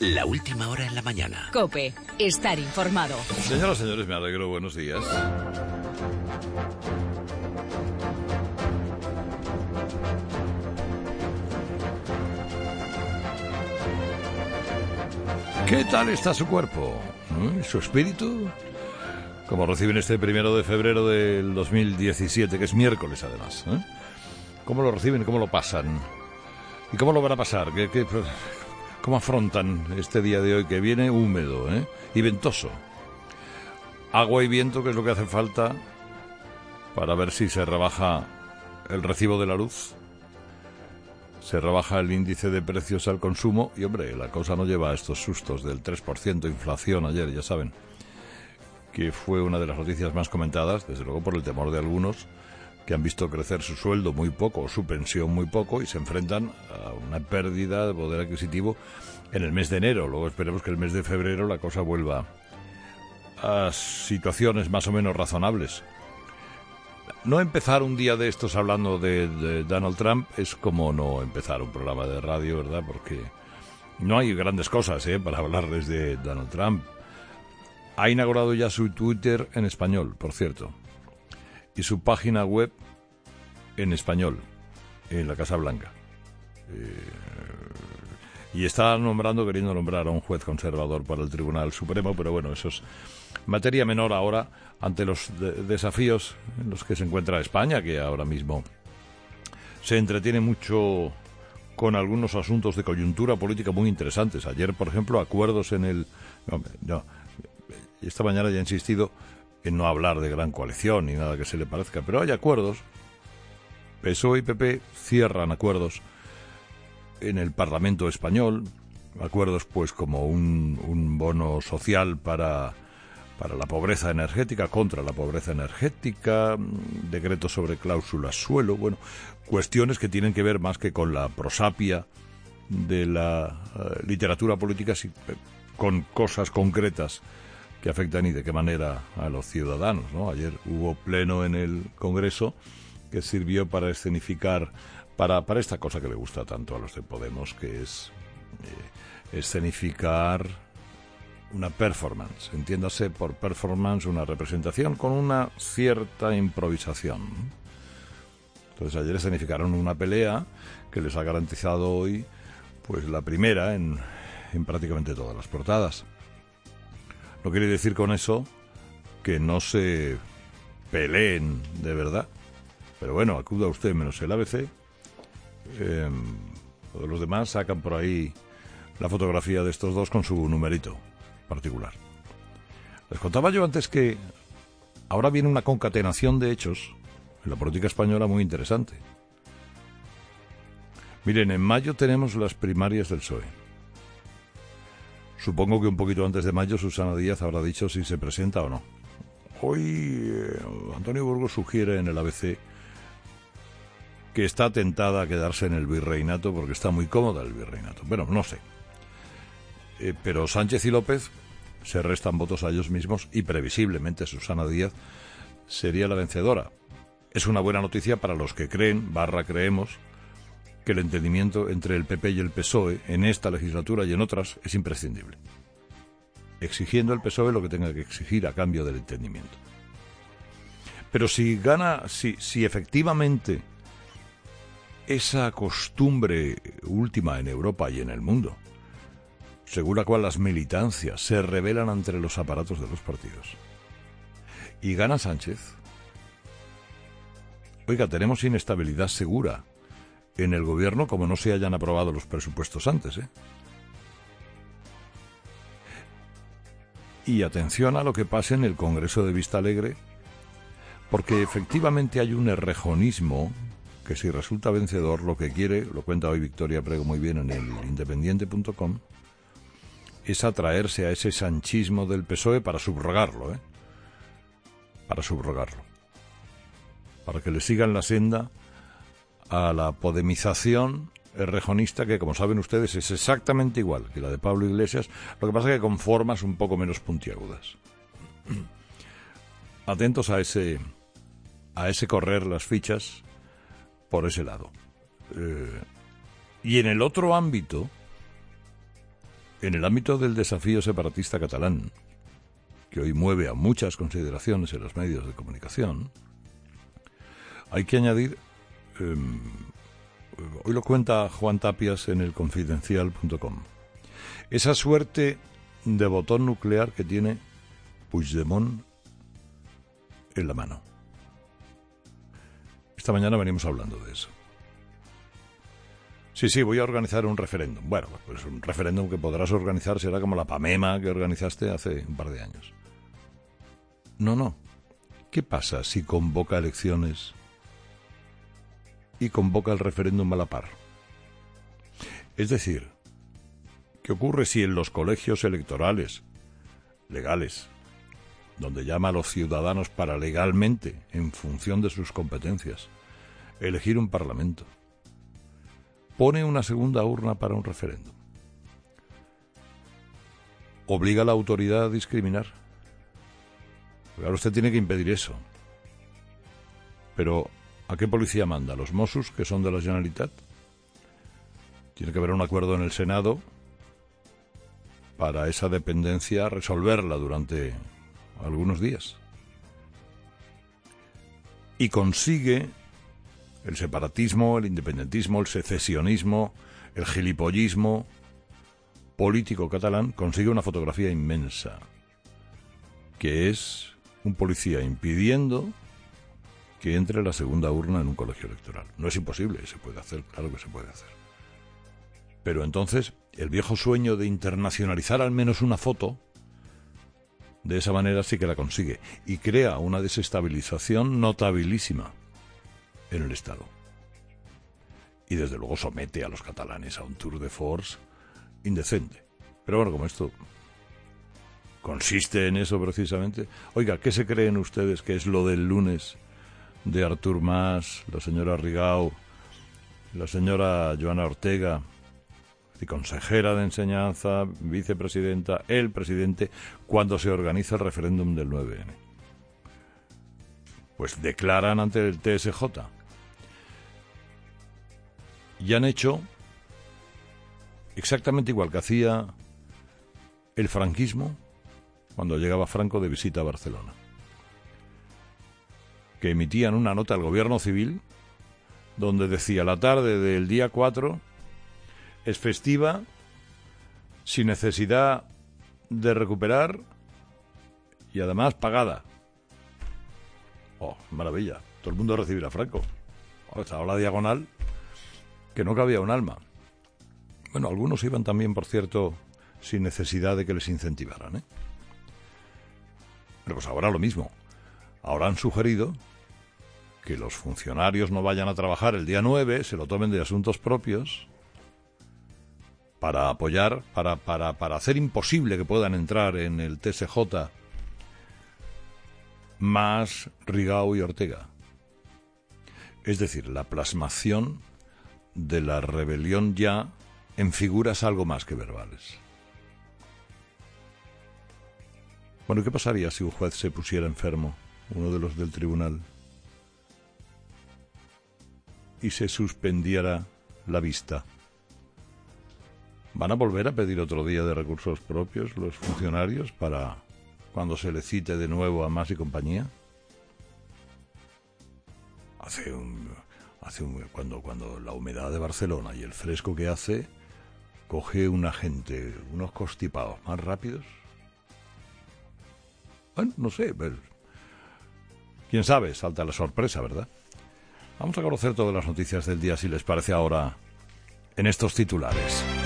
La última hora en la mañana. COPE. Estar informado. Señoras y señores, me alegro. Buenos días. ¿Qué tal está su cuerpo? ¿Su espíritu? ¿Cómo reciben este 1 de febrero del 2017, que es miércoles además? ¿Cómo lo reciben? ¿Cómo lo pasan? ¿Y cómo lo van a pasar? ¿Cómo afrontan este día de hoy que viene húmedo y ventoso? Agua y viento, que es lo que hace falta para ver si se rebaja el recibo de la luz, se rebaja el índice de precios al consumo y, hombre, la cosa no lleva a estos sustos del 3% de inflación ayer, ya saben, que fue una de las noticias más comentadas, desde luego por el temor de algunos que han visto crecer su sueldo muy poco o su pensión muy poco y se enfrentan a una pérdida de poder adquisitivo en el mes de enero. Luego esperemos que el mes de febrero la cosa vuelva a situaciones más o menos razonables. No empezar un día de estos hablando de Donald Trump es como no empezar un programa de radio, ¿verdad? Porque no hay grandes cosas para hablarles de Donald Trump. Ha inaugurado ya su Twitter en español, por cierto, y su página web en español, en la Casa Blanca. Y está queriendo nombrar a un juez conservador para el Tribunal Supremo, pero bueno, eso es materia menor ahora ante los desafíos en los que se encuentra España, que ahora mismo se entretiene mucho con algunos asuntos de coyuntura política muy interesantes. Ayer, por ejemplo, acuerdos en el... Esta mañana ya he insistido en no hablar de gran coalición ni nada que se le parezca, pero hay acuerdos. PSOE y PP cierran acuerdos en el Parlamento español, acuerdos pues como un bono social para la pobreza energética, contra la pobreza energética, decretos sobre cláusulas suelo, bueno, cuestiones que tienen que ver más que con la prosapia de la literatura política, con cosas concretas que afectan y de qué manera a los ciudadanos, ¿no? Ayer hubo pleno en el Congreso que sirvió para escenificar, para esta cosa que le gusta tanto a los de Podemos, que es escenificar una performance. Entiéndase por performance una representación con una cierta improvisación. Entonces ayer escenificaron una pelea que les ha garantizado hoy pues la primera en prácticamente todas las portadas. No quiere decir con eso que no se peleen de verdad. Pero bueno, acuda usted menos el ABC. Todos los demás sacan por ahí la fotografía de estos dos con su numerito particular. Les contaba yo antes que ahora viene una concatenación de hechos en la política española muy interesante. Miren, en mayo tenemos las primarias del PSOE. Supongo que un poquito antes de mayo Susana Díaz habrá dicho si se presenta o no. Hoy Antonio Burgos sugiere en el ABC que está tentada a quedarse en el virreinato porque está muy cómoda el virreinato. Bueno, no sé. Pero Sánchez y López se restan votos a ellos mismos y previsiblemente Susana Díaz sería la vencedora. Es una buena noticia para los que creemos que el entendimiento entre el PP y el PSOE en esta legislatura y en otras es imprescindible, exigiendo el PSOE lo que tenga que exigir a cambio del entendimiento. Pero si efectivamente esa costumbre última en Europa y en el mundo, según la cual las militancias se rebelan ante los aparatos de los partidos, y gana Sánchez, oiga, tenemos inestabilidad segura en el gobierno como no se hayan aprobado los presupuestos antes, Y atención a lo que pase en el Congreso de Vistalegre, porque efectivamente hay un errejonismo que si resulta vencedor lo que quiere, lo cuenta hoy Victoria Prego muy bien en el independiente.com, es atraerse a ese sanchismo del PSOE para subrogarlo, para que le sigan la senda a la podemización errejonista que, como saben ustedes, es exactamente igual que la de Pablo Iglesias, lo que pasa es que con formas un poco menos puntiagudas. Atentos a ese correr las fichas por ese lado. Y en el otro ámbito, En el ámbito del desafío separatista catalán, que hoy mueve a muchas consideraciones en los medios de comunicación, hay que añadir, hoy lo cuenta Juan Tapias en el Confidencial.com, esa suerte de botón nuclear que tiene Puigdemont en la mano. Esta mañana venimos hablando de eso. Sí, voy a organizar un referéndum. Bueno, pues un referéndum que podrás organizar será como la PAMEMA que organizaste hace un par de años. No. ¿Qué pasa si convoca elecciones y convoca el referéndum a la par? Es decir, ¿qué ocurre si en los colegios electorales legales, donde llama a los ciudadanos para legalmente, en función de sus competencias, elegir un parlamento, pone una segunda urna para un referéndum? ¿Obliga a la autoridad a discriminar? Porque ahora usted tiene que impedir eso. Pero, ¿a qué policía manda? ¿Los Mossos, que son de la Generalitat? Tiene que haber un acuerdo en el Senado para esa dependencia resolverla durante algunos días. Y consigue el separatismo, el independentismo, el secesionismo, el gilipollismo político catalán, consigue una fotografía inmensa, que es un policía impidiendo que entre la segunda urna en un colegio electoral. No es imposible, se puede hacer, claro que se puede hacer. Pero entonces, el viejo sueño de internacionalizar al menos una foto, de esa manera sí que la consigue, y crea una desestabilización notabilísima en el Estado. Y desde luego somete a los catalanes a un tour de force indecente. Pero bueno, como esto consiste en eso precisamente. Oiga, ¿qué se creen ustedes que es lo del lunes de Artur Mas, la señora Rigau, la señora Joana Ortega, consejera de Enseñanza, vicepresidenta, el presidente, cuando se organiza el referéndum del 9N? Pues declaran ante el TSJ. Y han hecho exactamente igual que hacía el franquismo cuando llegaba Franco de visita a Barcelona, que emitían una nota al gobierno civil donde decía: la tarde del día 4 es festiva, sin necesidad de recuperar y además pagada. ¡Oh, maravilla! Todo el mundo a recibir a Franco. Estaba la diagonal que no cabía un alma. Bueno, algunos iban también, por cierto, sin necesidad de que les incentivaran, ¿eh? Pero pues ahora lo mismo. Ahora han sugerido que los funcionarios no vayan a trabajar el día 9, se lo tomen de asuntos propios, para apoyar, para hacer imposible que puedan entrar en el TSJ Mas, Rigau y Ortega. Es decir, la plasmación de la rebelión ya en figuras algo más que verbales. Bueno, ¿qué pasaría si un juez se pusiera enfermo, uno de los del tribunal, y se suspendiera la vista? ¿Van a volver a pedir otro día de recursos propios los funcionarios para cuando se le cite de nuevo a Mas y compañía? Cuando la humedad de Barcelona y el fresco que hace coge una gente, unos constipados más rápidos. Bueno, no sé, pero quién sabe, salta la sorpresa, ¿verdad? Vamos a conocer todas las noticias del día, si les parece, ahora en estos titulares.